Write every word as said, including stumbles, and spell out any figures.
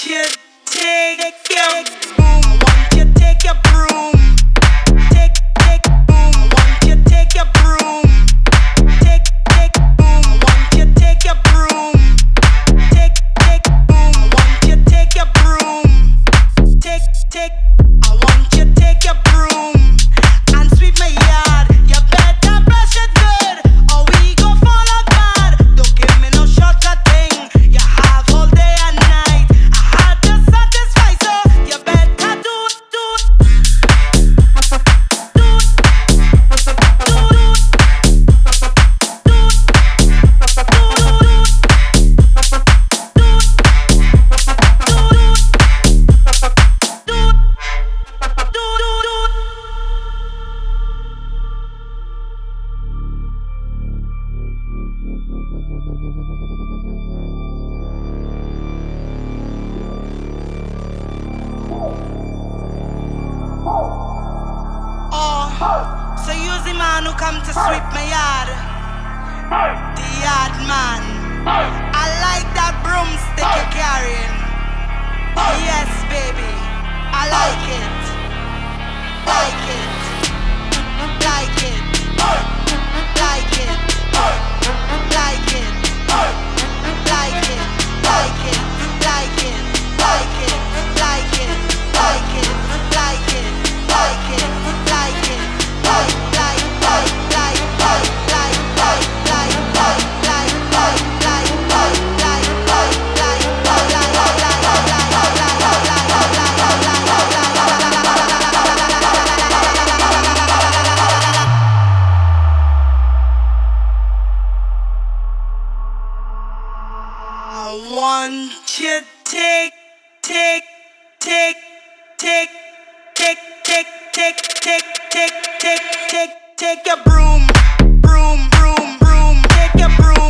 you take your broom. I want you take your broom. Take, take broom. I want you take your broom. Take, take broom. I want you take your broom. Take, take broom. I want you take your broom. Take, take. I want you take your broom and sweep my yard. You better brush it good, or we go fall apart. Don't give me no shortcut thing. You have all day and night. I had to satisfy, so you better do, do, do, do, do, do, oh, so you's the man who come to sweep my yard, the yard man. I like that broomstick you're carrying. Yes, baby, I like it, like it, like it, like it, like it, like it, like it, like it, like it, like it, like it, like it, like it, like it, like, like, like, like, like, like, like, like, like, like, like, like, like, like, like, like, I want you take, take, take, take, take, take, take, take, take, take, take, take your broom, broom, broom, broom, take your broom.